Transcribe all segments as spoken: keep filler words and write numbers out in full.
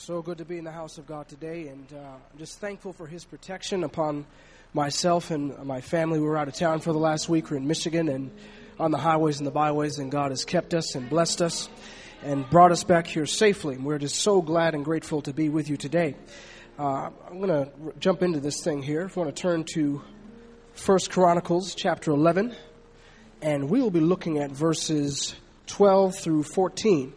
So good to be in the house of God today, and uh, I'm just thankful for His protection upon myself and my family. We were out of town for the last week. We're in Michigan and on the highways and the byways, and God has kept us and blessed us and brought us back here safely. And we're just so glad and grateful to be with you today. Uh, I'm going to r- jump into this thing here. If you want to turn to First Chronicles chapter eleven, and we will be looking at verses twelve through fourteen.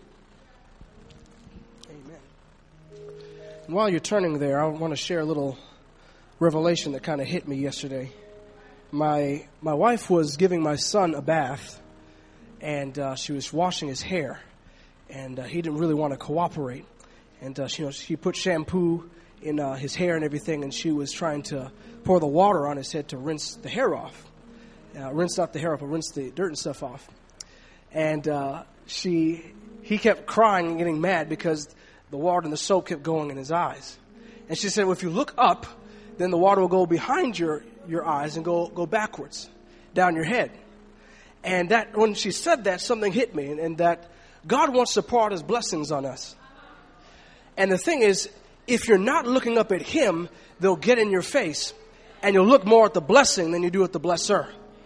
And while you're turning there, I want to share a little revelation that kind of hit me yesterday. My my wife was giving my son a bath, and uh, she was washing his hair, and uh, he didn't really want to cooperate. And uh, she, you know, she put shampoo in uh, his hair and everything, and she was trying to pour the water on his head to rinse the hair off. Uh, rinse not the hair off, but rinse the dirt and stuff off. And uh, she he kept crying and getting mad because the water and the soap kept going in his eyes. And she said, well, if you look up, then the water will go behind your, your eyes and go, go backwards, down your head. And that when she said that, something hit me, and, and that God wants to pour out His blessings on us. And the thing is, if you're not looking up at Him, they'll get in your face, and you'll look more at the blessing than you do at the blesser.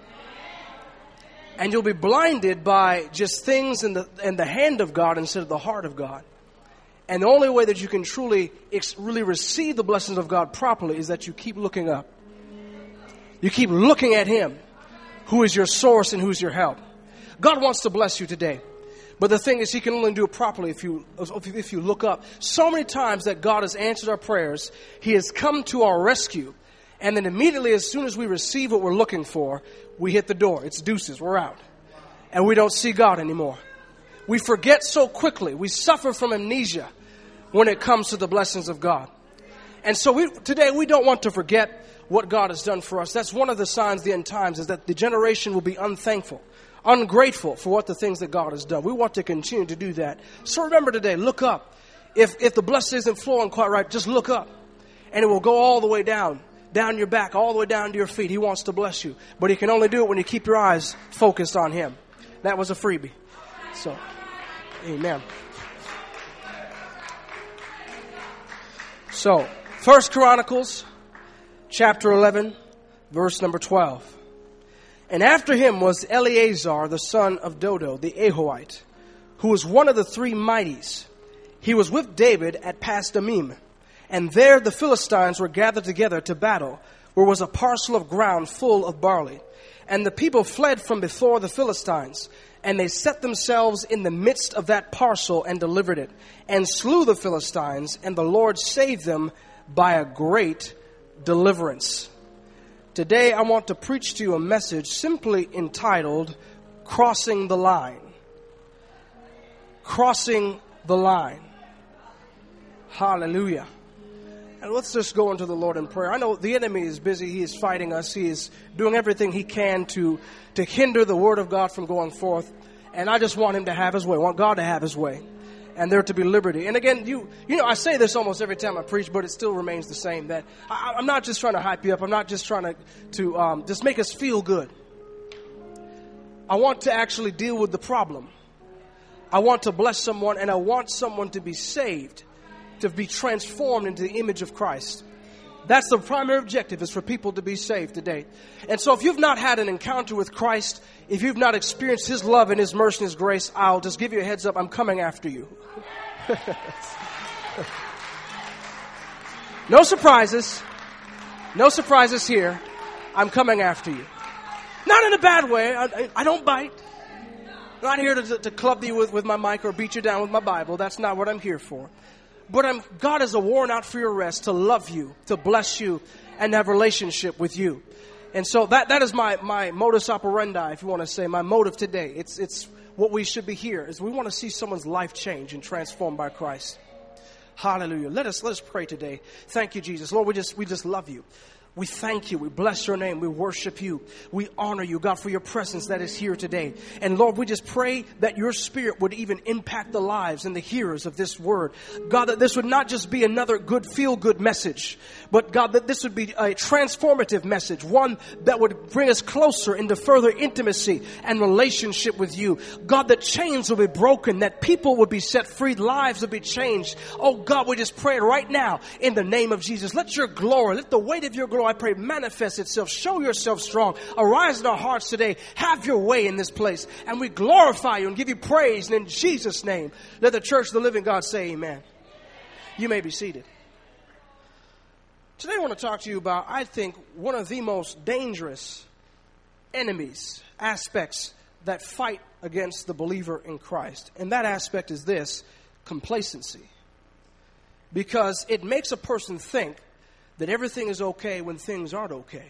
And you'll be blinded by just things in the, in the hand of God instead of the heart of God. And the only way that you can truly, really receive the blessings of God properly is that you keep looking up. You keep looking at Him, who is your source and who's your help. God wants to bless you today. But the thing is, He can only do it properly if you, if you look up. So many times that God has answered our prayers, He has come to our rescue. And then immediately, as soon as we receive what we're looking for, we hit the door. It's deuces. We're out. And we don't see God anymore. We forget so quickly. We suffer from amnesia when it comes to the blessings of God. And so we, today we don't want to forget what God has done for us. That's one of the signs of the end times, is that the generation will be unthankful, ungrateful for what the things that God has done. We want to continue to do that. So remember today, look up. If, if the blessing isn't flowing quite right, just look up. And it will go all the way down, down your back, all the way down to your feet. He wants to bless you. But He can only do it when you keep your eyes focused on Him. That was a freebie. So, amen. So, First Chronicles, chapter eleven, verse number twelve. And after him was Eleazar, the son of Dodo, the Ahohite, who was one of the three mighties. He was with David at Pasdammim, and there the Philistines were gathered together to battle, where was a parcel of ground full of barley. And the people fled from before the Philistines, and they set themselves in the midst of that parcel and delivered it, and slew the Philistines, and the Lord saved them by a great deliverance. Today I want to preach to you a message simply entitled, Crossing the Line. Crossing the Line. Hallelujah. And let's just go into the Lord in prayer. I know the enemy is busy. He is fighting us. He is doing everything he can to, to hinder the word of God from going forth. And I just want him to have his way. I want God to have his way. And there to be liberty. And again, you you know, I say this almost every time I preach, but it still remains the same. That I, I'm not just trying to hype you up. I'm not just trying to, to um, just make us feel good. I want to actually deal with the problem. I want to bless someone, and I want someone to be saved, to be transformed into the image of Christ. That's the primary objective, is for people to be saved today. And so if you've not had an encounter with Christ, if you've not experienced His love and His mercy and His grace, I'll just give you a heads up. I'm coming after you. No surprises. No surprises here. I'm coming after you. Not in a bad way. I, I, I don't bite. I'm not here to, to club you with, with my mic or beat you down with my Bible. That's not what I'm here for. But I'm, God is a warrant out for your arrest, to love you, to bless you, and have a relationship with you. And so that, that is my, my modus operandi, if you want to say, my motive today. It's, it's what we should be here, is we want to see someone's life change and transformed by Christ. Hallelujah. Let us, let us pray today. Thank you, Jesus. Lord, we just, we just love you. We thank you. We bless your name. We worship you. We honor you, God, for your presence that is here today. And Lord, we just pray that your spirit would even impact the lives and the hearers of this word. God, that this would not just be another good feel-good message, but God, that this would be a transformative message, one that would bring us closer into further intimacy and relationship with you. God, that chains will be broken, that people would be set free, lives will be changed. Oh God, we just pray right now in the name of Jesus. Let your glory, let the weight of your glory, I pray, manifest itself. Show yourself strong. Arise in our hearts today. Have your way in this place. And we glorify you and give you praise. And in Jesus' name, let the church of the living God say amen. You may be seated. Today I want to talk to you about, I think, one of the most dangerous enemies, aspects that fight against the believer in Christ. And that aspect is this: complacency. Because it makes a person think that everything is okay when things aren't okay.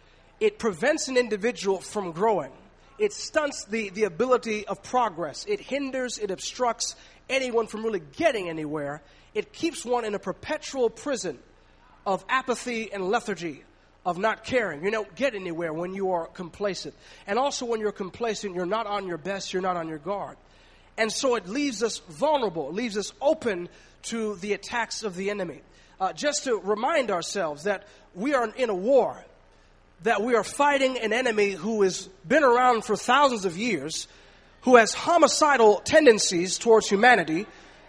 It prevents an individual from growing. It stunts the, the ability of progress. It hinders, it obstructs anyone from really getting anywhere. It keeps one in a perpetual prison of apathy and lethargy, of not caring. You don't get anywhere when you are complacent. And also when you're complacent, you're not on your best, you're not on your guard. And so it leaves us vulnerable, it leaves us open to the attacks of the enemy. Uh, just to remind ourselves that we are in a war, that we are fighting an enemy who has been around for thousands of years, who has homicidal tendencies towards humanity,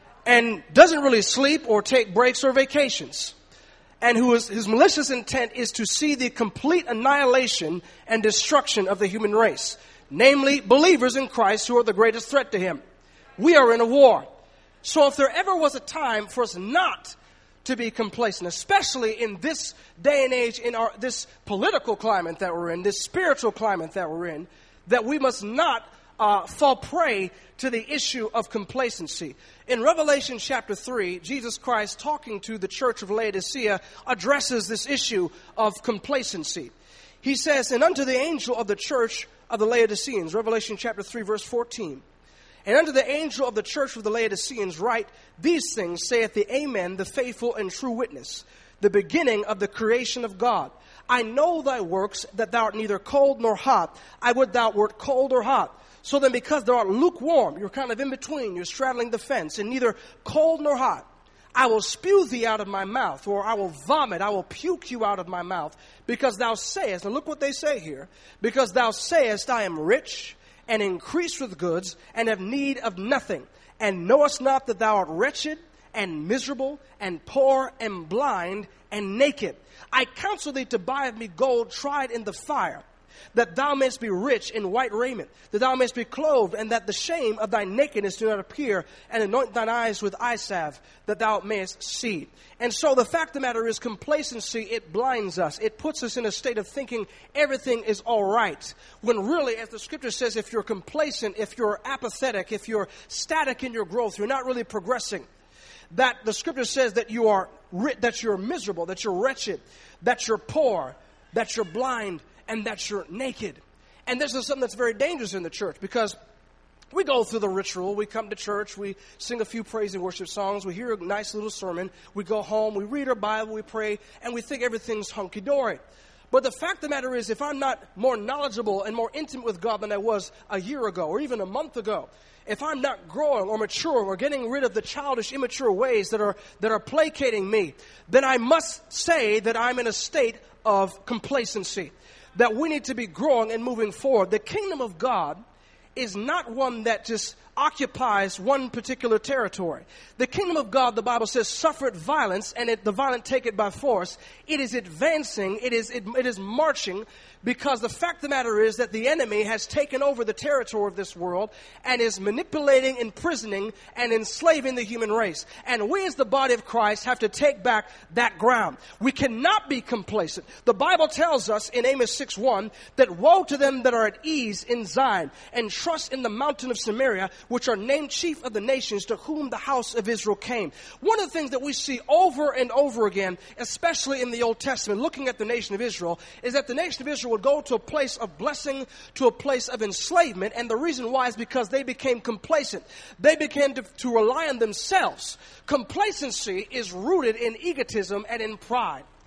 and doesn't really sleep or take breaks or vacations, and who is, his malicious intent is to see the complete annihilation and destruction of the human race, namely believers in Christ who are the greatest threat to him. We are in a war. So if there ever was a time for us not to be complacent, especially in this day and age, in our this political climate that we're in, this spiritual climate that we're in, that we must not uh, fall prey to the issue of complacency. In Revelation chapter three, Jesus Christ, talking to the church of Laodicea, addresses this issue of complacency. He says, "And unto the angel of the church of the Laodiceans," Revelation chapter three, verse fourteen, "And unto the angel of the church of the Laodiceans write, These things saith the Amen, the faithful and true witness, the beginning of the creation of God. I know thy works, that thou art neither cold nor hot. I would thou wert cold or hot. So then because thou art lukewarm," you're kind of in between, you're straddling the fence, "and neither cold nor hot, I will spew thee out of my mouth," or I will vomit, I will puke you out of my mouth, "because thou sayest," and look what they say here, "because thou sayest, I am rich, and increased with goods, and have need of nothing, and knowest not that thou art wretched, and miserable, and poor, and blind, and naked. I counsel thee to buy of me gold tried in the fire, that thou mayest be rich in white raiment, that thou mayest be clothed, and that the shame of thy nakedness do not appear, and anoint thine eyes with eye salve, that thou mayest see." And so the fact of the matter is, complacency, it blinds us. It puts us in a state of thinking everything is all right. When really, as the scripture says, if you're complacent, if you're apathetic, if you're static in your growth, you're not really progressing. That the scripture says that you are that you're miserable, that you're wretched, that you're poor, that you're blind, and that you're naked. And this is something that's very dangerous in the church, because we go through the ritual. We come to church, we sing a few praise and worship songs, we hear a nice little sermon, we go home, we read our Bible, we pray, and we think everything's hunky-dory. But the fact of the matter is, if I'm not more knowledgeable and more intimate with God than I was a year ago or even a month ago, if I'm not growing or maturing or getting rid of the childish, immature ways that are that are placating me, then I must say that I'm in a state of complacency, that we need to be growing and moving forward. The kingdom of God is not one that just occupies one particular territory. The kingdom of God, the Bible says, suffereth violence, and it, the violent take it by force. It is advancing, it is it, it is marching, because the fact of the matter is that the enemy has taken over the territory of this world and is manipulating, imprisoning, and enslaving the human race. And we as the body of Christ have to take back that ground. We cannot be complacent. The Bible tells us in Amos six one that woe to them that are at ease in Zion and trust in the mountain of Samaria, which are named chief of the nations, to whom the house of Israel came. One of the things that we see over and over again, especially in the Old Testament, looking at the nation of Israel, is that the nation of Israel would go to a place of blessing, to a place of enslavement, and the reason why is because they became complacent. They began to, to rely on themselves. Complacency is rooted in egotism and in pride.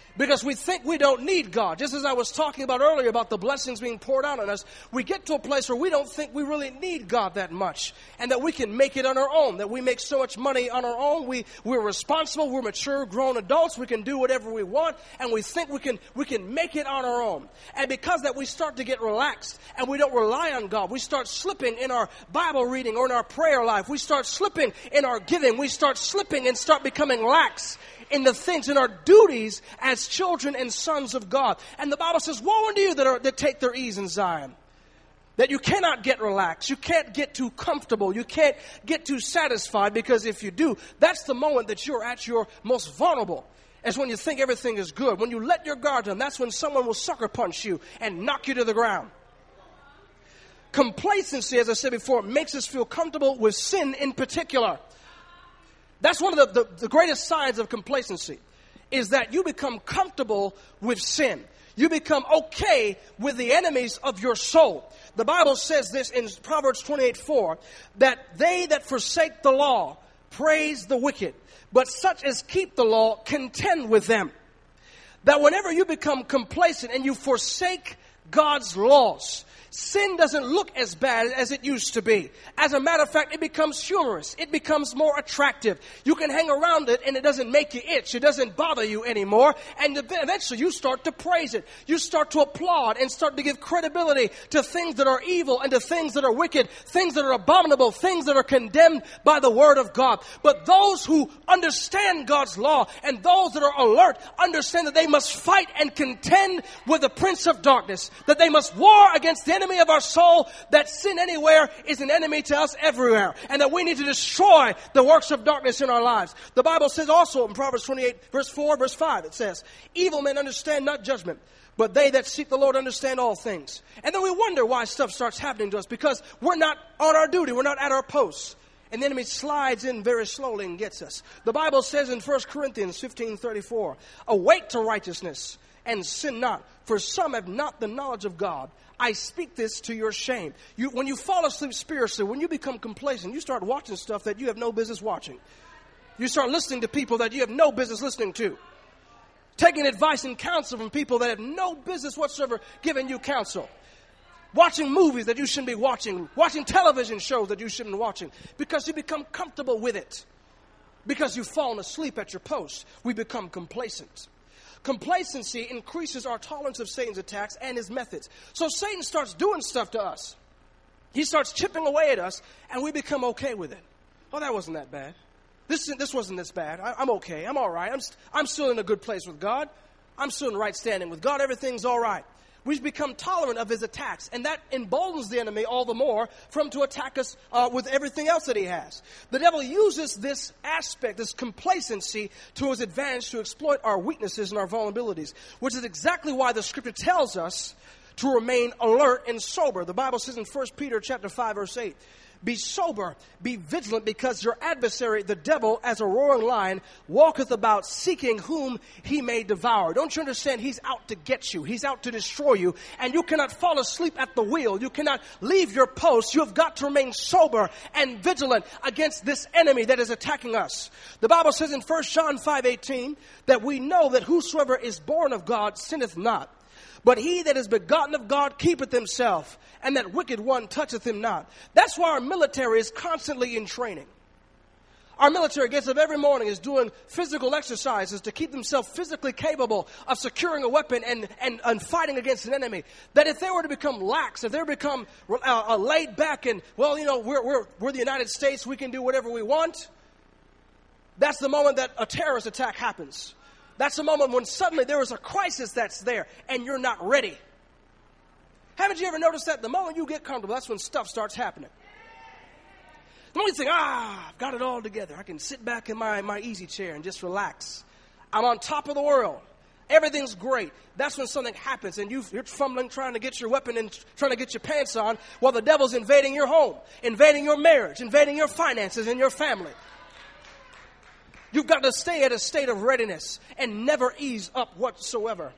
Because we think we don't need God. Just as I was talking about earlier about the blessings being poured out on us, we get to a place where we don't think we really need God that much. And that we can make it on our own. That we make so much money on our own. We, we're responsible. We're mature, grown adults. We can do whatever we want. And we think we can, we can make it on our own. And because that we start to get relaxed and we don't rely on God. We start slipping in our Bible reading or in our prayer life. We start slipping in our giving. We start slipping and start becoming lax in the things, in our duties as children and sons of God. And the Bible says, woe unto you that, are, that take their ease in Zion. That you cannot get relaxed. You can't get too comfortable. You can't get too satisfied, because if you do, that's the moment that you're at your most vulnerable. Is when you think everything is good. When you let your guard down, that's when someone will sucker punch you and knock you to the ground. Complacency, as I said before, makes us feel comfortable with sin in particular. That's one of the, the, the greatest signs of complacency, is that you become comfortable with sin. You become okay with the enemies of your soul. The Bible says this in Proverbs twenty-eight four, that they that forsake the law praise the wicked, but such as keep the law contend with them. That whenever you become complacent and you forsake God's laws, sin doesn't look as bad as it used to be. As a matter of fact, it becomes humorous. It becomes more attractive. You can hang around it and it doesn't make you itch. It doesn't bother you anymore. And eventually you start to praise it. You start to applaud and start to give credibility to things that are evil and to things that are wicked, things that are abominable, things that are condemned by the word of God. But those who understand God's law and those that are alert understand that they must fight and contend with the prince of darkness, that they must war against the enemy of our soul, that sin anywhere is an enemy to us everywhere, and that we need to destroy the works of darkness in our lives. The Bible says also in Proverbs twenty-eight, verse four, verse five, it says, evil men understand not judgment, but they that seek the Lord understand all things. And then we wonder why stuff starts happening to us, because we're not on our duty, we're not at our posts. And the enemy slides in very slowly and gets us. The Bible says in First Corinthians fifteen thirty-four, awake to righteousness and sin not, for some have not the knowledge of God. I speak this to your shame. You, when you fall asleep spiritually, when you become complacent, you start watching stuff that you have no business watching. You start listening to people that you have no business listening to. Taking advice and counsel from people that have no business whatsoever giving you counsel. Watching movies that you shouldn't be watching. Watching television shows that you shouldn't be watching. Because you become comfortable with it. Because you've fallen asleep at your post. We become complacent. Complacency increases our tolerance of Satan's attacks and his methods. So Satan starts doing stuff to us. He starts chipping away at us, and we become okay with it. Oh, that wasn't that bad. This, this wasn't this bad. I, I'm okay. I'm all right. I'm, st- I'm still in a good place with God. I'm still in right standing with God. Everything's all right. We've become tolerant of his attacks, and that emboldens the enemy all the more for him to attack us uh, with everything else that he has. The devil uses this aspect, this complacency, to his advantage to exploit our weaknesses and our vulnerabilities, which is exactly why the scripture tells us to remain alert and sober. The Bible says in First Peter chapter five, verse eight, be sober, be vigilant, because your adversary, the devil, as a roaring lion, walketh about seeking whom he may devour. Don't you understand? He's out to get you. He's out to destroy you. And you cannot fall asleep at the wheel. You cannot leave your post. You have got to remain sober and vigilant against this enemy that is attacking us. The Bible says in First John five eighteen that we know that whosoever is born of God sinneth not. But he that is begotten of God keepeth himself, and that wicked one toucheth him not. That's why our military is constantly in training. Our military gets up every morning, is doing physical exercises to keep themselves physically capable of securing a weapon and, and, and fighting against an enemy. That if they were to become lax, if they were to become uh, uh, laid back and, well, you know, we're, we're, we're the United States, we can do whatever we want, that's the moment that a terrorist attack happens. That's the moment when suddenly there is a crisis that's there and you're not ready. Haven't you ever noticed that? The moment you get comfortable, that's when stuff starts happening. The moment you think, ah, I've got it all together. I can sit back in my, my easy chair and just relax. I'm on top of the world. Everything's great. That's when something happens and you, you're fumbling trying to get your weapon and trying to get your pants on while the devil's invading your home, invading your marriage, invading your finances and your family. You've got to stay at a state of readiness and never ease up whatsoever.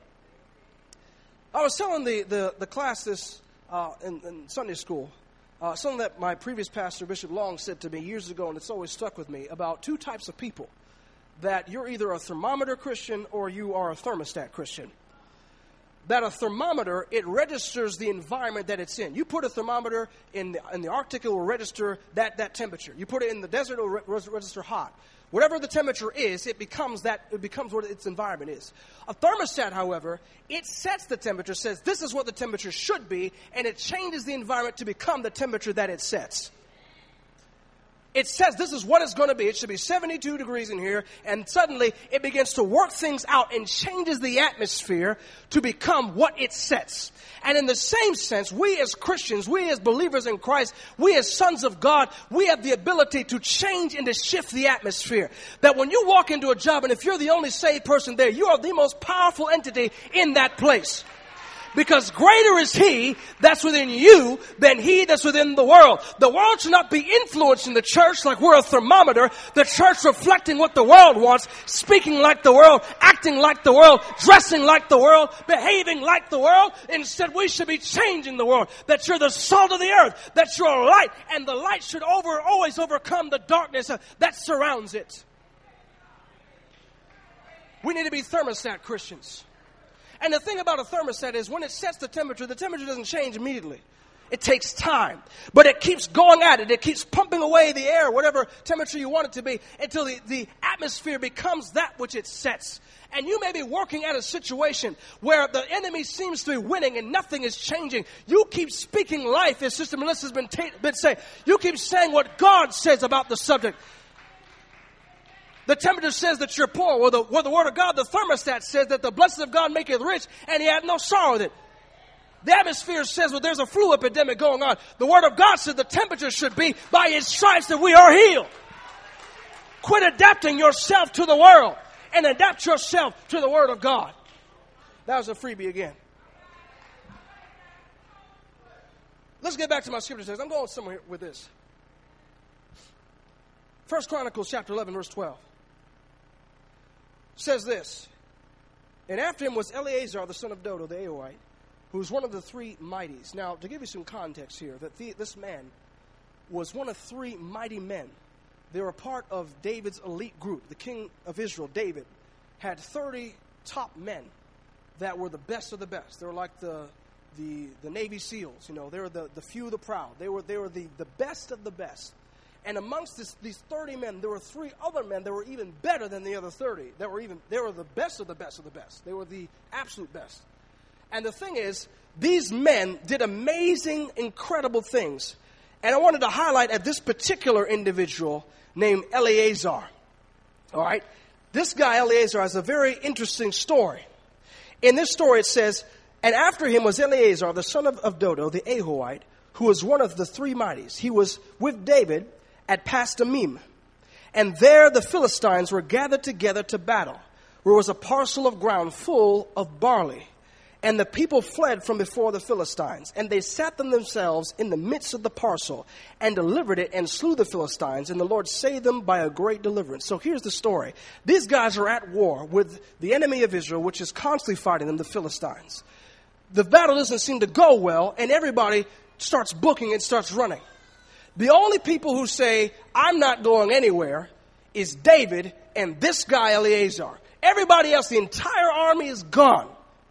I was telling the, the, the class this uh, in, in Sunday school, uh, something that my previous pastor, Bishop Long, said to me years ago, and it's always stuck with me, about two types of people. that you're either a thermometer Christian or you are a thermostat Christian. That a thermometer, it registers the environment that it's in. You put a thermometer in the, in the Arctic, it will register that, that temperature. You put it in the desert, it will re- register hot. Whatever the temperature is, it becomes that. It becomes what its environment is. A thermostat, however, it sets the temperature, says this is what the temperature should be, and it changes the environment to become the temperature that it sets. It says this is what it's going to be. It should be seventy-two degrees in here. And suddenly it begins to work things out and changes the atmosphere to become what it sets. And in the same sense, we as Christians, we as believers in Christ, we as sons of God, we have the ability to change and to shift the atmosphere. That when you walk into a job and if you're the only saved person there, you are the most powerful entity in that place. Because greater is He that's within you than he that's within the world. The world should not be influencing the church like we're a thermometer. The church reflecting what the world wants, speaking like the world, acting like the world, dressing like the world, behaving like the world. Instead, we should be changing the world. That you're the salt of the earth, that you're a light, and the light should over always overcome the darkness that surrounds it. We need to be thermostat Christians. And the thing about a thermostat is when it sets the temperature, the temperature doesn't change immediately. It takes time. But it keeps going at it. It keeps pumping away the air, whatever temperature you want it to be, until the, the atmosphere becomes that which it sets. And you may be working at a situation where the enemy seems to be winning and nothing is changing. You keep speaking life, as Sister Melissa has been, ta- been saying. You keep saying what God says about the subject. The temperature says that you're poor. Well, the, well, the word of God, the thermostat says that the blessing of God maketh rich, and He hath no sorrow with it. The atmosphere says, well, there's a flu epidemic going on. The word of God says the temperature should be by His stripes that we are healed. Quit adapting yourself to the world and adapt yourself to the word of God. That was a freebie again. Let's get back to my scripture text. I'm going somewhere with this. First Chronicles chapter eleven, verse twelve. Says this, and after him was Eleazar, the son of Dodo, the Ahohite, who was one of the three mighties. Now, to give you some context here, that the, this man was one of three mighty men. They were part of David's elite group. The king of Israel, David, had thirty top men that were the best of the best. They were like the the, the Navy SEALs. You know, they were the, the few, the proud. They were they were the, the best of the best. And amongst this, these thirty men, there were three other men that were even better than the other thirty. That were even they were the best of the best of the best. They were the absolute best. And the thing is, these men did amazing, incredible things. And I wanted to highlight at this particular individual named Eleazar. All right, this guy Eleazar has a very interesting story. In this story, it says, "And after him was Eleazar, the son of, of Dodo, the Ahohite, who was one of the three mighties. He was with David at Pasdamim. And there the Philistines were gathered together to battle, where was a parcel of ground full of barley. And the people fled from before the Philistines. And they sat them themselves in the midst of the parcel, and delivered it, and slew the Philistines. And the Lord saved them by a great deliverance." So here's the story. These guys are at war with the enemy of Israel, which is constantly fighting them, the Philistines. The battle doesn't seem to go well, and everybody starts booking and starts running. The only people who say, "I'm not going anywhere," is David and this guy Eleazar. Everybody else, the entire army is gone.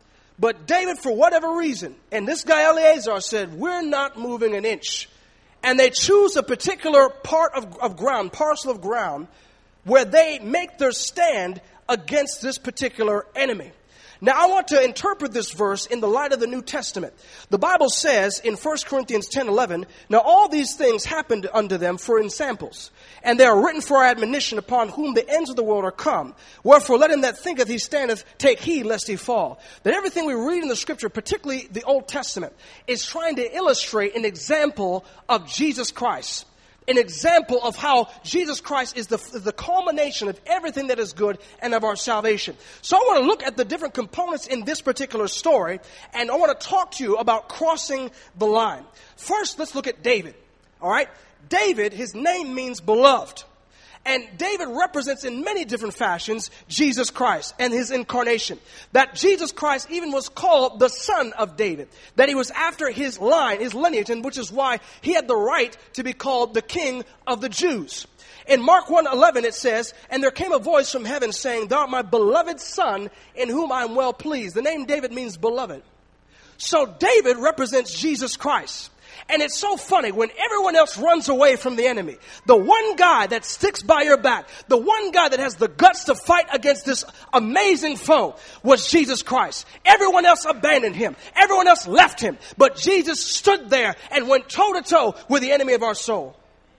But David, for whatever reason, and this guy Eleazar said, "We're not moving an inch." And they choose a particular part of, of ground, parcel of ground, where they make their stand against this particular enemy. Now, I want to interpret this verse in the light of the New Testament. The Bible says in First Corinthians ten eleven, "Now all these things happened unto them for ensamples, and they are written for our admonition, upon whom the ends of the world are come. Wherefore let him that thinketh he standeth take heed lest he fall." That everything we read in the Scripture, particularly the Old Testament, is trying to illustrate an example of Jesus Christ. An example of how Jesus Christ is the, the culmination of everything that is good and of our salvation. So I want to look at the different components in this particular story, and I want to talk to you about crossing the line. First, let's look at David. All right? David, his name means beloved. And David represents in many different fashions Jesus Christ and his incarnation. That Jesus Christ even was called the son of David. That he was after his line, his lineage, and which is why he had the right to be called the King of the Jews. In Mark one eleven it says, and there came a voice from heaven saying, thou art my beloved son in whom I am well pleased. The name David means beloved. So David represents Jesus Christ. And it's so funny when everyone else runs away from the enemy. The one guy that sticks by your back, the one guy that has the guts to fight against this amazing foe was Jesus Christ. Everyone else abandoned him. Everyone else left him. But Jesus stood there and went toe to toe with the enemy of our soul.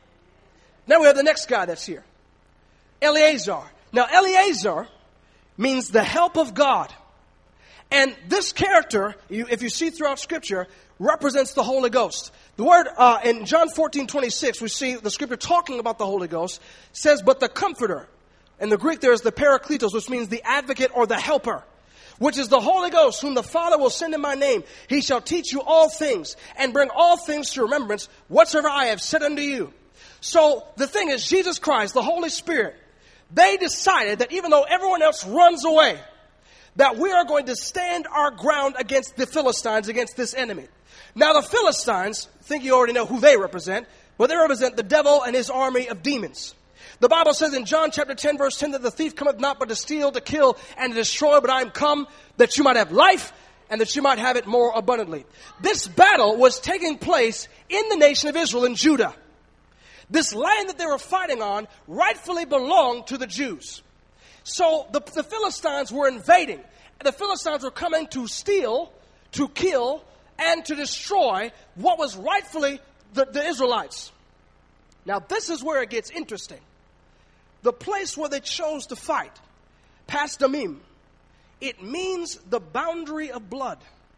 Now we have the next guy that's here. Eleazar. Now Eleazar means the help of God. And this character, you, if you see throughout Scripture, represents the Holy Ghost. The word uh, in John fourteen twenty-six, we see the Scripture talking about the Holy Ghost, says, but the Comforter. In the Greek there is the Parakletos, which means the advocate or the helper, which is the Holy Ghost, whom the Father will send in my name. He shall teach you all things and bring all things to remembrance, whatsoever I have said unto you. So the thing is, Jesus Christ, the Holy Spirit, they decided that even though everyone else runs away, that we are going to stand our ground against the Philistines, against this enemy. Now the Philistines, I think you already know who they represent, but they represent the devil and his army of demons. The Bible says in John chapter ten verse ten that the thief cometh not but to steal, to kill, and to destroy, but I am come that you might have life and that you might have it more abundantly. This battle was taking place in the nation of Israel, in Judah. This land that they were fighting on rightfully belonged to the Jews. So the, the Philistines were invading. The Philistines were coming to steal, to kill, and to destroy what was rightfully the, the Israelites. Now this is where it gets interesting. The place where they chose to fight, Pas Damim, it means the boundary of blood.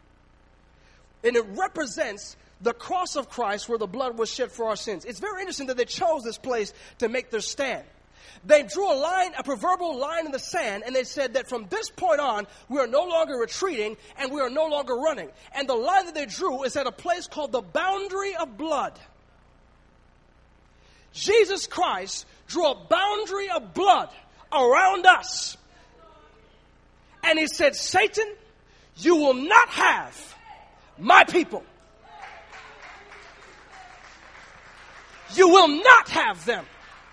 And it represents the cross of Christ where the blood was shed for our sins. It's very interesting that they chose this place to make their stand. They drew a line, a proverbial line in the sand, and they said that from this point on, we are no longer retreating and we are no longer running. And the line that they drew is at a place called the boundary of blood. Jesus Christ drew a boundary of blood around us. And he said, Satan, you will not have my people. You will not have them.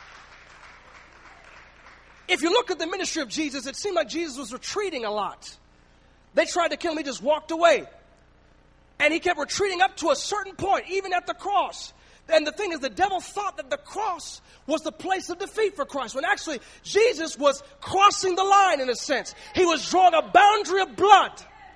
If you look at the ministry of Jesus, it seemed like Jesus was retreating a lot. They tried to kill him, he just walked away. And he kept retreating up to a certain point, even at the cross. And the thing is, the devil thought that the cross was the place of defeat for Christ, when actually Jesus was crossing the line in a sense. He was drawing a boundary of blood,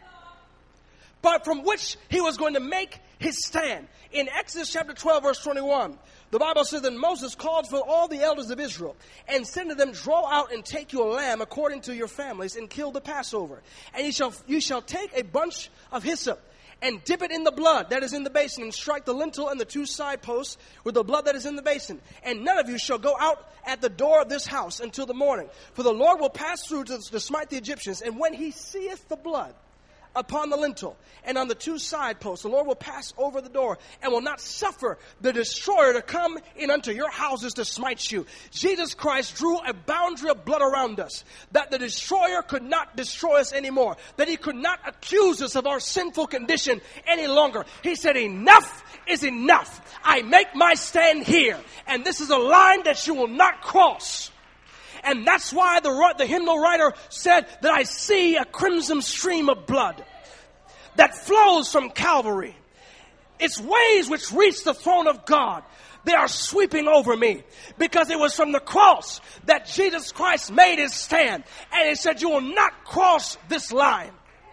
but from which he was going to make his stand. In Exodus chapter twelve, verse twenty-one, the Bible says that Moses called for all the elders of Israel and said to them, draw out and take you a lamb according to your families and kill the Passover. And you shall, you shall take a bunch of hyssop and dip it in the blood that is in the basin and strike the lintel and the two side posts with the blood that is in the basin. And none of you shall go out at the door of this house until the morning. For the Lord will pass through to, to smite the Egyptians. And when he seeth the blood upon the lintel and on the two side posts, the Lord will pass over the door and will not suffer the destroyer to come in unto your houses to smite you. Jesus Christ drew a boundary of blood around us, that the destroyer could not destroy us anymore, that he could not accuse us of our sinful condition any longer. He said, enough is enough. I make my stand here, and this is a line that you will not cross. And that's why the, the hymnal writer said that I see a crimson stream of blood that flows from Calvary. Its waves which reach the throne of God, they are sweeping over me, because it was from the cross that Jesus Christ made his stand. And he said, you will not cross this line.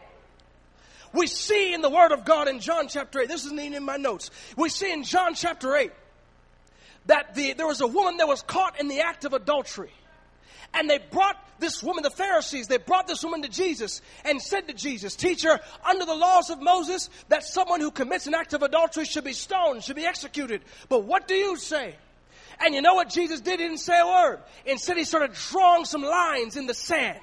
We see in the Word of God in John chapter eight, this isn't even in my notes. We see in John chapter eight that the, there was a woman that was caught in the act of adultery. And they brought this woman, the Pharisees, they brought this woman to Jesus and said to Jesus, Teacher, under the laws of Moses, that someone who commits an act of adultery should be stoned, should be executed. But what do you say? And you know what Jesus did? He didn't say a word. Instead, he started drawing some lines in the sand.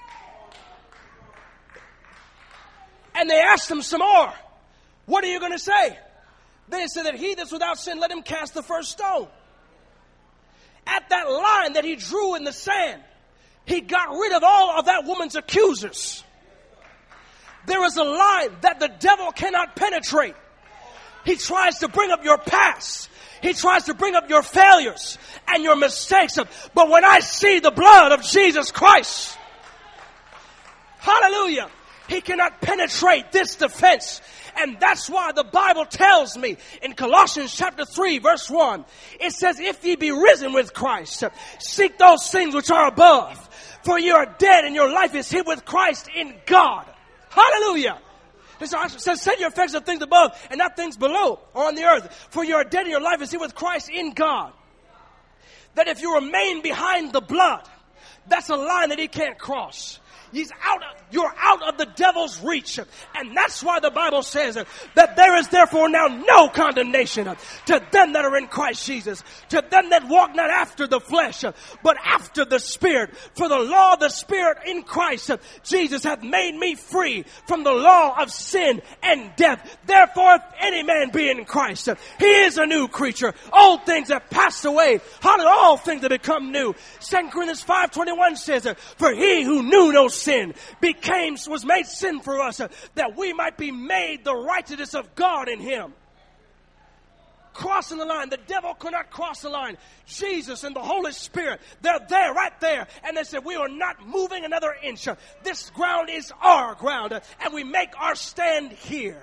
And they asked him some more. What are you going to say? They said that he that's without sin, let him cast the first stone. At that line that he drew in the sand, he got rid of all of that woman's accusers. There is a line that the devil cannot penetrate. He tries to bring up your past. He tries to bring up your failures and your mistakes. But when I see the blood of Jesus Christ, hallelujah, he cannot penetrate this defense. And that's why the Bible tells me in Colossians chapter three, verse one, it says, if ye be risen with Christ, seek those things which are above, for you are dead and your life is hid with Christ in God. Hallelujah. It says, set your affections on things above and not things below or on the earth. For you are dead and your life is hid with Christ in God. That if you remain behind the blood, that's a line that he can't cross. He's out of, you're out of the devil's reach. And that's why the Bible says that there is therefore now no condemnation to them that are in Christ Jesus, to them that walk not after the flesh, but after the Spirit. For the law of the Spirit in Christ Jesus hath made me free from the law of sin and death. Therefore, if any man be in Christ, he is a new creature. Old things have passed away. All things have become new. Second Corinthians five twenty-one says, for he who knew no sin sin became, was made sin for us, uh, that we might be made the righteousness of God in him. Crossing the line. The devil could not cross the line. Jesus and the Holy Spirit, they're there, right there. And they said, we are not moving another inch. Uh, this ground is our ground. Uh, and we make our stand here.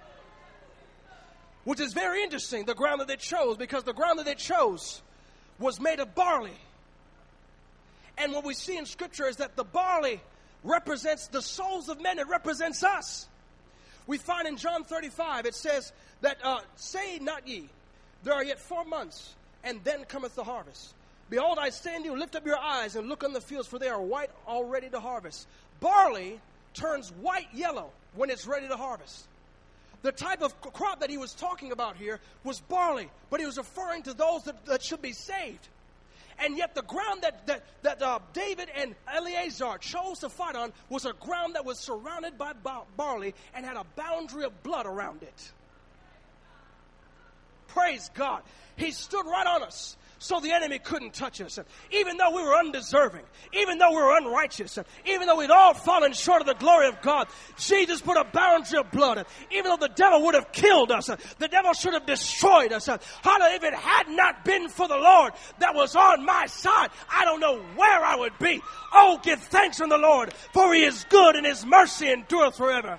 Which is very interesting, the ground that they chose, because the ground that they chose was made of barley. And what we see in Scripture is that the barley represents the souls of men. It represents us. We find in John thirty-five, it says that, uh, say not ye, there are yet four months, and then cometh the harvest. Behold, I say unto you, lift up your eyes and look on the fields, for they are white already to harvest. Barley turns white yellow when it's ready to harvest. The type of crop that he was talking about here was barley, but he was referring to those that, that should be saved. And yet the ground that, that, that uh, David and Eleazar chose to fight on was a ground that was surrounded by bar- barley and had a boundary of blood around it. Praise God. He stood right on us, so the enemy couldn't touch us. Even though we were undeserving, even though we were unrighteous, even though we'd all fallen short of the glory of God, Jesus put a boundary of blood. Even though the devil would have killed us, the devil should have destroyed us. Hallelujah. If it had not been for the Lord that was on my side, I don't know where I would be. Oh, give thanks unto the Lord, for he is good and his mercy endureth forever.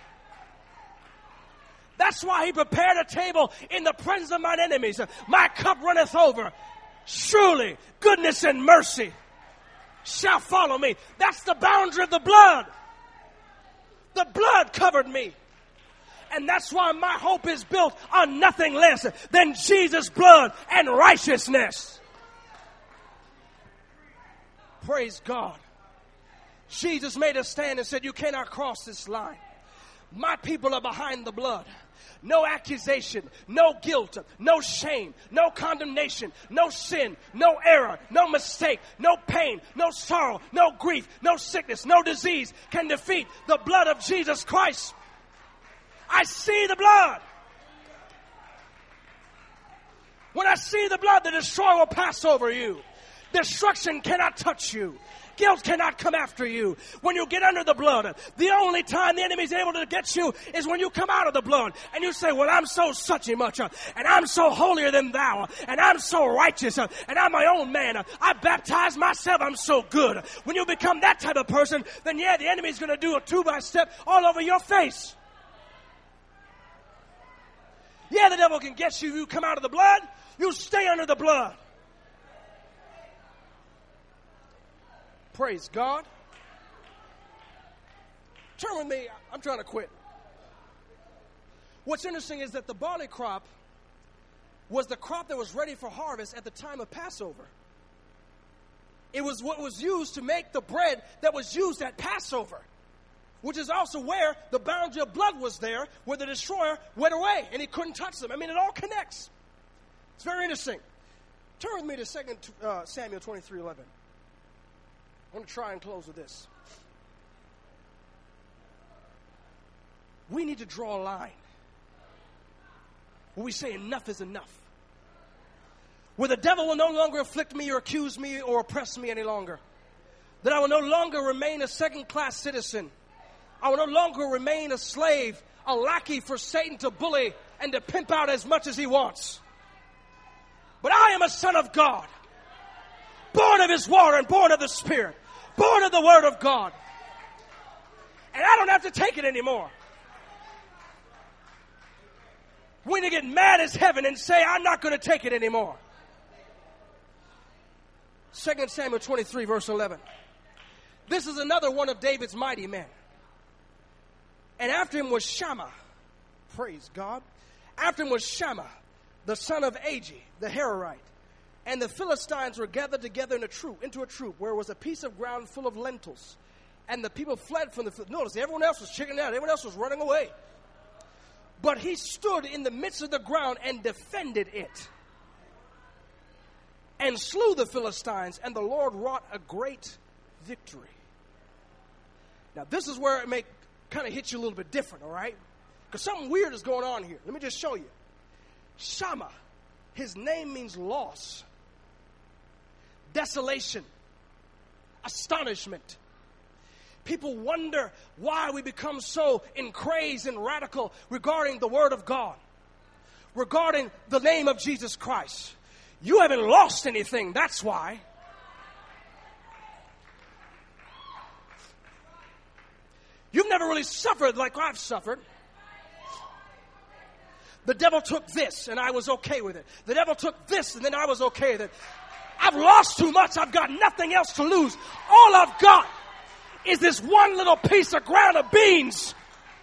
That's why he prepared a table in the presence of mine enemies. My cup runneth over. Surely goodness and mercy shall follow me. That's the boundary of the blood. The blood covered me. And that's why my hope is built on nothing less than Jesus' blood and righteousness. Praise God. Jesus made a stand and said, you cannot cross this line. My people are behind the blood. No accusation, no guilt, no shame, no condemnation, no sin, no error, no mistake, no pain, no sorrow, no grief, no sickness, no disease can defeat the blood of Jesus Christ. I see the blood. When I see the blood, the destroyer will pass over you. Destruction cannot touch you. Guilt cannot come after you. When you get under the blood, the only time the enemy is able to get you is when you come out of the blood. And you say, well, I'm so such and much, uh, and I'm so holier than thou, and I'm so righteous, uh, and I'm my own man. Uh, I baptize myself, I'm so good. When you become that type of person, then yeah, the enemy is going to do a two-by-step all over your face. Yeah, the devil can get you. You come out of the blood, you stay under the blood. Praise God. Turn with me. I'm trying to quit. What's interesting is that the barley crop was the crop that was ready for harvest at the time of Passover. It was what was used to make the bread that was used at Passover, which is also where the boundary of blood was there, where the destroyer went away and he couldn't touch them. I mean, it all connects. It's very interesting. Turn with me to Second uh, Samuel twenty-three eleven. I'm going to try and close with this. We need to draw a line where we say enough is enough. where the devil will no longer afflict me or accuse me or oppress me any longer. That I will no longer remain a second-class citizen. I will no longer remain a slave, a lackey for Satan to bully and to pimp out as much as he wants. But I am a son of God, born of his water and born of the Spirit, born of the Word of God. And I don't have to take it anymore. We need to get mad as heaven and say, I'm not going to take it anymore. Second Samuel twenty-three, verse eleven. This is another one of David's mighty men. And after him was Shammah. Praise God. After him was Shammah, the son of Agi, the Hararite. And the Philistines were gathered together in a troop, into a troop where was a piece of ground full of lentils. And the people fled from the... Notice, everyone else was checking out. Everyone else was running away. But he stood in the midst of the ground and defended it. And slew the Philistines, and the Lord wrought a great victory. Now, this is where it may kind of hit you a little bit different, all right? Because something weird is going on here. Let me just show you. Shammah, his name means loss, desolation, astonishment. People wonder why we become so encrazed and radical regarding the Word of God, regarding the name of Jesus Christ. You haven't lost anything, that's why. You've never really suffered like I've suffered. The devil took this and I was okay with it. The devil took this and then I was okay with it. I've lost too much. I've got nothing else to lose. All I've got is this one little piece of ground of beans.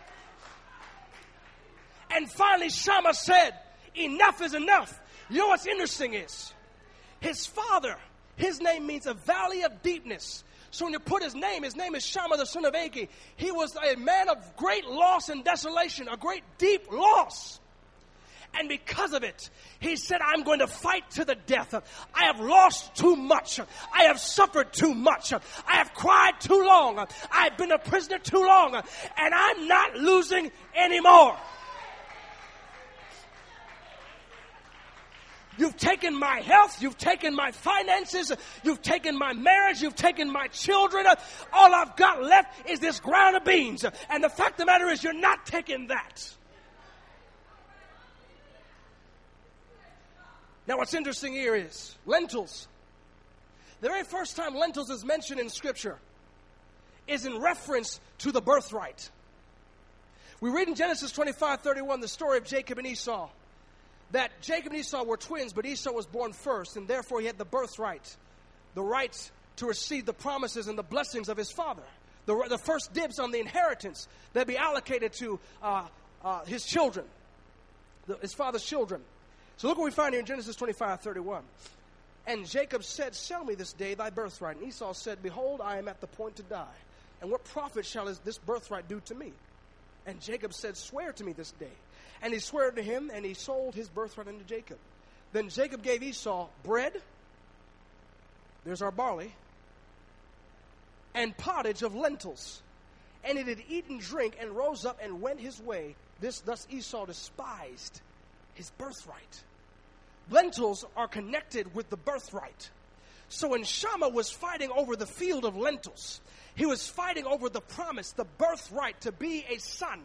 And finally Shammah said, enough is enough. You know what's interesting is, his father, his name means a valley of deepness. So when you put his name, his name is Shammah, the son of Agi. He was a man of great loss and desolation, a great deep loss. And because of it, he said, I'm going to fight to the death. I have lost too much. I have suffered too much. I have cried too long. I have been a prisoner too long. And I'm not losing anymore. You've taken my health. You've taken my finances. You've taken my marriage. You've taken my children. All I've got left is this ground of beans. And the fact of the matter is, you're not taking that. Now, what's interesting here is lentils. The very first time lentils is mentioned in Scripture is in reference to the birthright. We read in Genesis twenty-five thirty-one the story of Jacob and Esau. That Jacob and Esau were twins, but Esau was born first, and therefore he had the birthright, the right to receive the promises and the blessings of his father, the, the first dibs on the inheritance that be allocated to uh, uh, his children, the, his father's children. So look what we find here in Genesis twenty-five thirty-one. And Jacob said, sell me this day thy birthright. And Esau said, behold, I am at the point to die. And what profit shall this birthright do to me? And Jacob said, swear to me this day. And he swore to him, and he sold his birthright unto Jacob. Then Jacob gave Esau bread, there's our barley, and pottage of lentils. And he did eat and drink, and rose up and went his way. This thus Esau despised his birthright. Lentils are connected with the birthright. So when Shammah was fighting over the field of lentils, he was fighting over the promise, the birthright to be a son.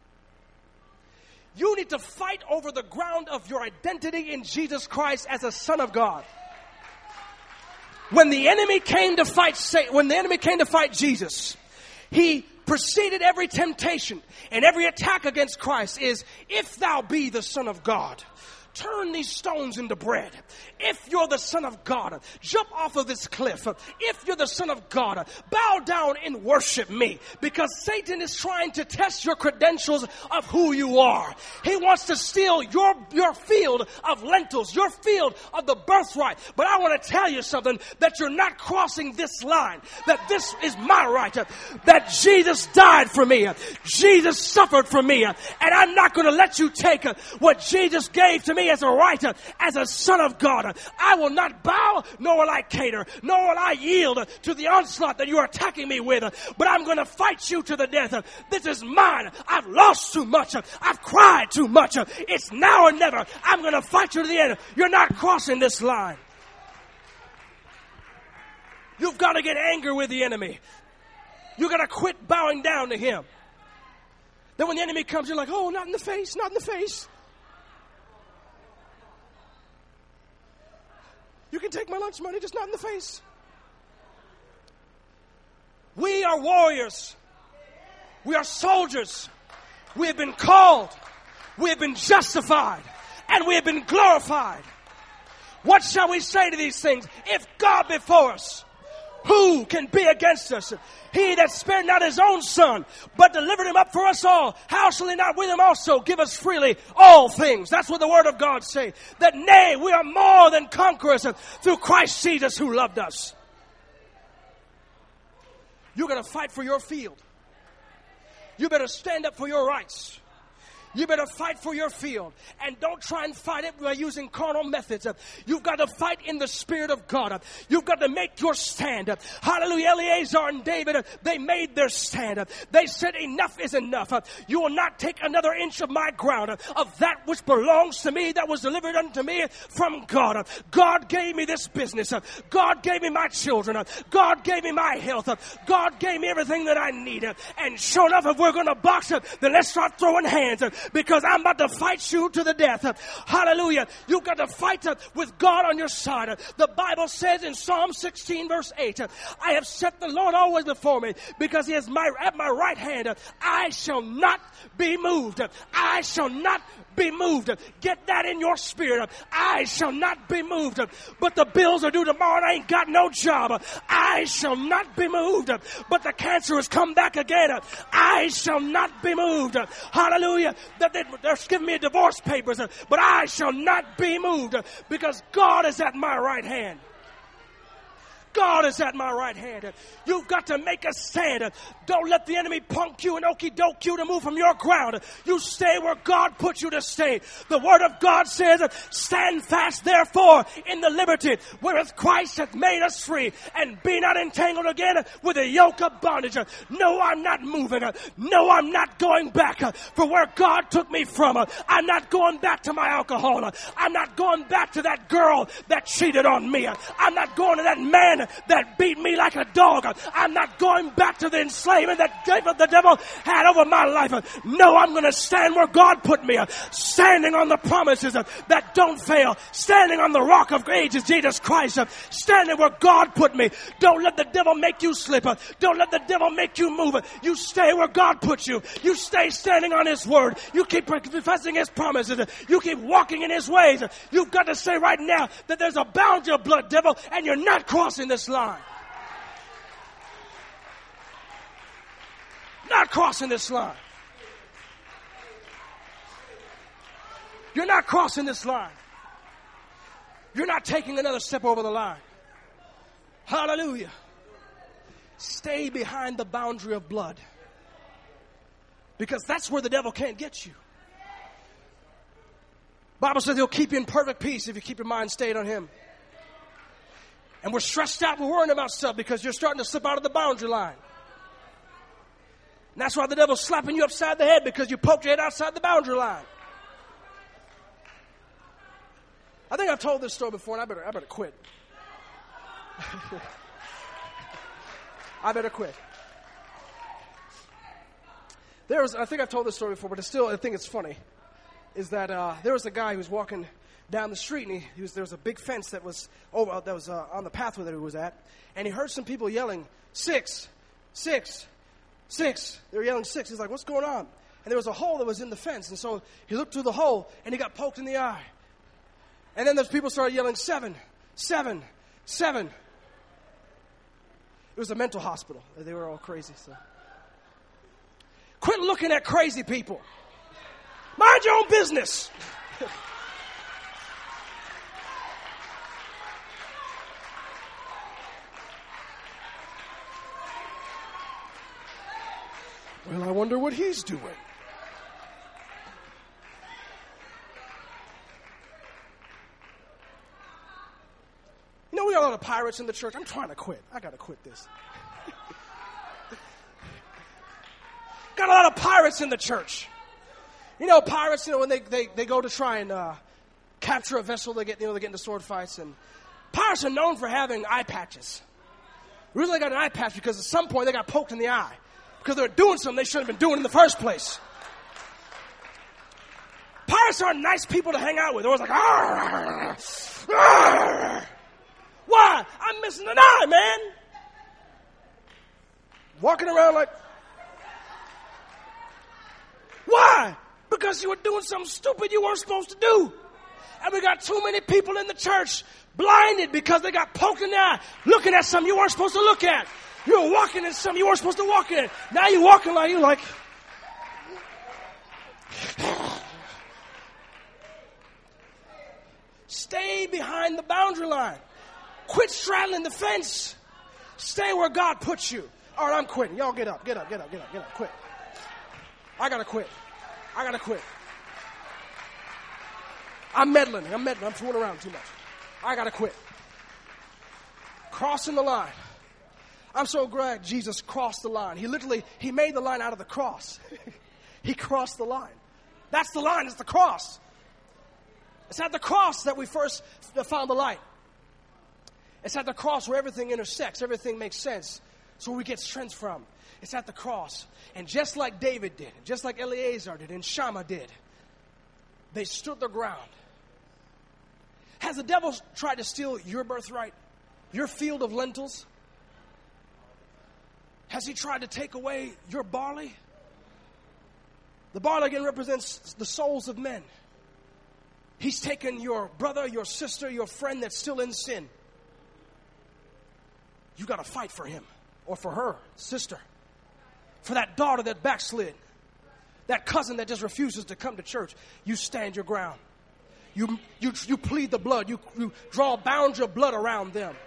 You need to fight over the ground of your identity in Jesus Christ as a son of God. When the enemy came to fight Satan, when the enemy came to fight Jesus, he preceded every temptation and every attack against Christ is, if thou be the Son of God, turn these stones into bread. If you're the Son of God, jump off of this cliff. If you're the Son of God, bow down and worship me. Because Satan is trying to test your credentials of who you are. He wants to steal your, your field of lentils, your field of the birthright. But I want to tell you something, that you're not crossing this line. That this is my right. That Jesus died for me. Jesus suffered for me. And I'm not going to let you take what Jesus gave to me me as a right, uh, as a son of God. I will not bow, nor will I cater, nor will I yield uh, to the onslaught that you are attacking me with. Uh, but I'm going to fight you to the death. Uh, this is mine. I've lost too much. Uh, I've cried too much. Uh, it's now or never. I'm going to fight you to the end. You're not crossing this line. You've got to get angry with the enemy. You've got to quit bowing down to him. Then when the enemy comes, you're like, oh, not in the face, not in the face. You can take my lunch money, just not in the face. We are warriors. We are soldiers. We have been called. We have been justified. And we have been glorified. What shall we say to these things? If God be for us, who can be against us? He that spared not his own son, but delivered him up for us all, how shall he not with him also give us freely all things? That's what the word of God says. That nay, we are more than conquerors through Christ Jesus who loved us. You're going to fight for your field. You better stand up for your rights. You better fight for your field. And don't try and fight it by using carnal methods. You've got to fight in the Spirit of God. You've got to make your stand. Hallelujah. Eleazar and David, they made their stand. They said, enough is enough. You will not take another inch of my ground, of that which belongs to me, that was delivered unto me from God. God gave me this business. God gave me my children. God gave me my health. God gave me everything that I need. And sure enough, if we're going to box, then let's start throwing hands. Because I'm about to fight you to the death. Hallelujah. You've got to fight with God on your side. The Bible says in Psalm sixteen verse eight, I have set the Lord always before me, because he is my, at my right hand. I shall not be moved. I shall not be moved. Get that in your spirit. I shall not be moved. But the bills are due tomorrow and I ain't got no job. I shall not be moved. But the cancer has come back again. I shall not be moved. Hallelujah. That they, they're giving me divorce papers, but I shall not be moved, because God is at my right hand. God is at my right hand. You've got to make a stand. Don't let the enemy punk you and okie doke you to move from your ground. You stay where God put you to stay. The word of God says, stand fast therefore in the liberty wherewith Christ hath made us free, and be not entangled again with a yoke of bondage. No, I'm not moving. No, I'm not going back for where God took me from. I'm not going back to my alcohol. I'm not going back to that girl that cheated on me. I'm not going to that man that beat me like a dog. I'm not going back to the enslavement that the devil had over my life. No, I'm going to stand where God put me, standing on the promises that don't fail, standing on the rock of ages, Jesus Christ, standing where God put me. Don't let the devil make you slip. Don't let the devil make you move. You stay where God put you. You stay standing on his word. You keep professing his promises. You keep walking in his ways. You've got to say right now that there's a boundary of blood, devil, and you're not crossing this line. Not crossing this line. You're not crossing this line. You're not taking another step over the line. Hallelujah. Stay behind the boundary of blood, because that's where the devil can't get you. Bible says he'll keep you in perfect peace if you keep your mind stayed on him. And we're stressed out, we're worrying about stuff because you're starting to slip out of the boundary line. And that's why the devil's slapping you upside the head, because you poked your head outside the boundary line. I think I've told this story before, and I better, I better quit. I better quit. There was, I think I've told this story before, but it's still, I think it's funny, is that uh, there was a guy who was walking down the street, and he, he was, there was a big fence that was over, that was uh, on the pathway that he was at, and he heard some people yelling, six, six, six. They were yelling six. He's like, what's going on? And there was a hole that was in the fence, and so he looked through the hole, and he got poked in the eye. And then those people started yelling, seven, seven, seven. It was a mental hospital. They were all crazy. So, quit looking at crazy people. Mind your own business. Well, I wonder what he's doing. of pirates in the church. I'm trying to quit. I got to quit this. Got a lot of pirates in the church. You know, pirates, you know, when they, they, they go to try and uh, capture a vessel, they get, you know, they get into sword fights. And pirates are known for having eye patches. The reason they got an eye patch because at some point they got poked in the eye. Because they're doing something they shouldn't have been doing in the first place. Pirates aren't nice people to hang out with. They're always like, arr, arr. Why? I'm missing an eye, man. Walking around like, why? Because you were doing something stupid you weren't supposed to do. And we got too many people in the church blinded because they got poked in the eye, looking at something you weren't supposed to look at. You were walking in something you weren't supposed to walk in. Now you're walking like you like. Stay behind the boundary line. Quit straddling the fence. Stay where God puts you. All right, I'm quitting. Y'all get up, get up, get up, get up, get up, quit. I gotta quit. I gotta quit. I'm meddling. I'm meddling. I'm fooling around too much. I gotta quit. Crossing the line. I'm so glad Jesus crossed the line. He literally, he made the line out of the cross. He crossed the line. That's the line. It's the cross. It's at the cross that we first found the light. It's at the cross where everything intersects. Everything makes sense. It's where we get strength from. It's at the cross. And just like David did, just like Eleazar did, and Shammah did, they stood their ground. Has the devil tried to steal your birthright? Your field of lentils? Has he tried to take away your barley? The barley again represents the souls of men. He's taken your brother, your sister, your friend that's still in sin. You got to fight for him or for her, sister. For that daughter that backslid. That cousin that just refuses to come to church. You stand your ground. You, you, you plead the blood. You, you draw a boundary of blood around them.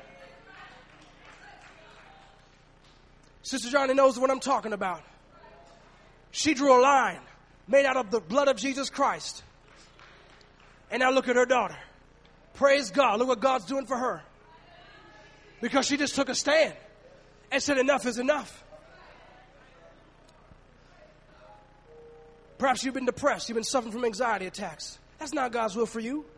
Sister Johnny knows what I'm talking about. She drew a line made out of the blood of Jesus Christ. And now look at her daughter. Praise God. Look what God's doing for her. Because she just took a stand and said enough is enough. Perhaps you've been depressed. You've been suffering from anxiety attacks. That's not God's will for you.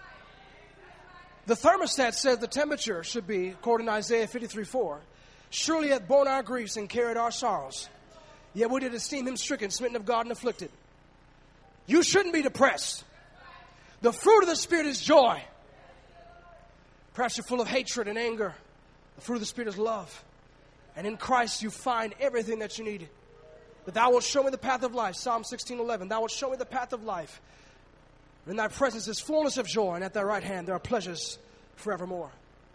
The thermostat says the temperature should be, according to Isaiah fifty-three four, surely hath borne our griefs and carried our sorrows. Yet we did esteem him stricken, smitten of God, and afflicted. You shouldn't be depressed. The fruit of the Spirit is joy. Perhaps you're full of hatred and anger. The fruit of the Spirit is love. And in Christ you find everything that you need. But thou wilt show me the path of life. Psalm sixteen eleven. Thou wilt show me the path of life. In thy presence is fullness of joy, and at thy right hand there are pleasures forevermore.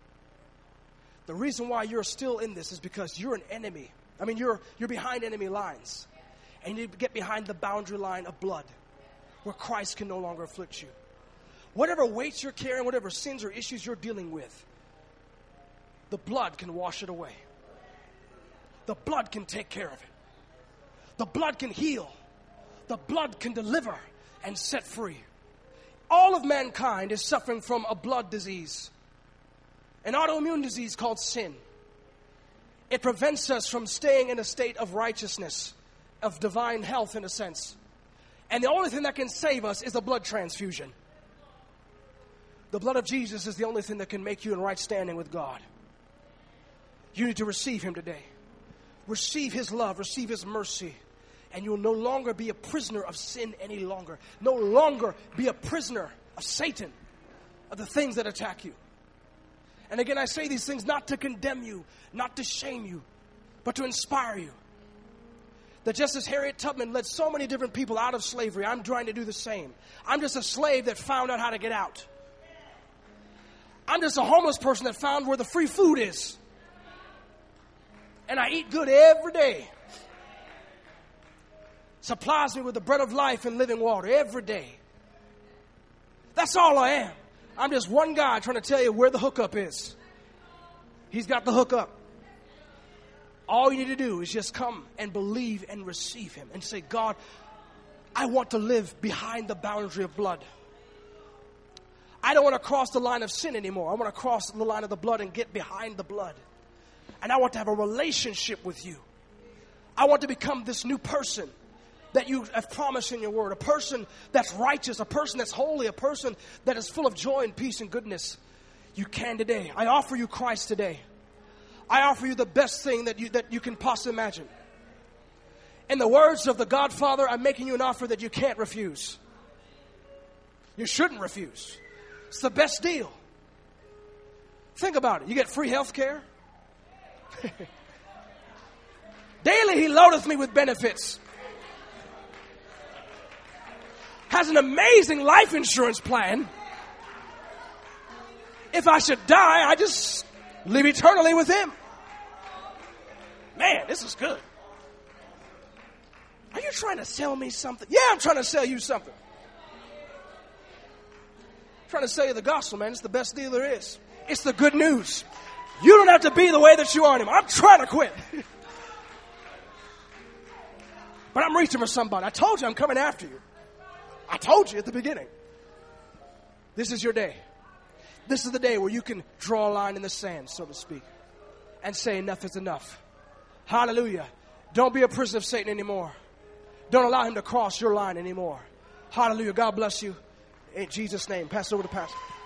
The reason why you're still in this is because you're an enemy. I mean, you're, you're behind enemy lines. And you need to get behind the boundary line of blood, where Christ can no longer afflict you. Whatever weights you're carrying, whatever sins or issues you're dealing with, the blood can wash it away. The blood can take care of it. The blood can heal. The blood can deliver and set free. All of mankind is suffering from a blood disease, an autoimmune disease called sin. It prevents us from staying in a state of righteousness, of divine health in a sense. And the only thing that can save us is a blood transfusion. The blood of Jesus is the only thing that can make you in right standing with God. You need to receive him today. Receive his love, receive his mercy. And you will no longer be a prisoner of sin any longer. No longer be a prisoner of Satan, of the things that attack you. And again, I say these things not to condemn you, not to shame you, but to inspire you. That just as Harriet Tubman led so many different people out of slavery, I'm trying to do the same. I'm just a slave that found out how to get out. I'm just a homeless person that found where the free food is. And I eat good every day. Supplies me with the bread of life and living water every day. That's all I am. I'm just one guy trying to tell you where the hookup is. He's got the hookup. All you need to do is just come and believe and receive him and say, God, I want to live behind the boundary of blood. I don't want to cross the line of sin anymore. I want to cross the line of the blood and get behind the blood. And I want to have a relationship with you. I want to become this new person that you have promised in your word. A person that's righteous, a person that's holy, a person that is full of joy and peace and goodness. You can today. I offer you Christ today. I offer you the best thing that you, that you can possibly imagine. In the words of the Godfather, I'm making you an offer that you can't refuse. You shouldn't refuse. It's the best deal. Think about it. You get free health care. Daily he loadeth me with benefits. Has an amazing life insurance plan. If I should die, I just live eternally with him. Man, this is good. Are you trying to sell me something? Yeah, I'm trying to sell you something. I'm trying to sell you the gospel, man. It's the best deal there is. It's the good news. You don't have to be the way that you are anymore. I'm trying to quit. But I'm reaching for somebody. I told you I'm coming after you. I told you at the beginning. This is your day. This is the day where you can draw a line in the sand, so to speak, and say enough is enough. Hallelujah. Don't be a prisoner of Satan anymore. Don't allow him to cross your line anymore. Hallelujah. God bless you. In Jesus' name. Pass it over to Pastor.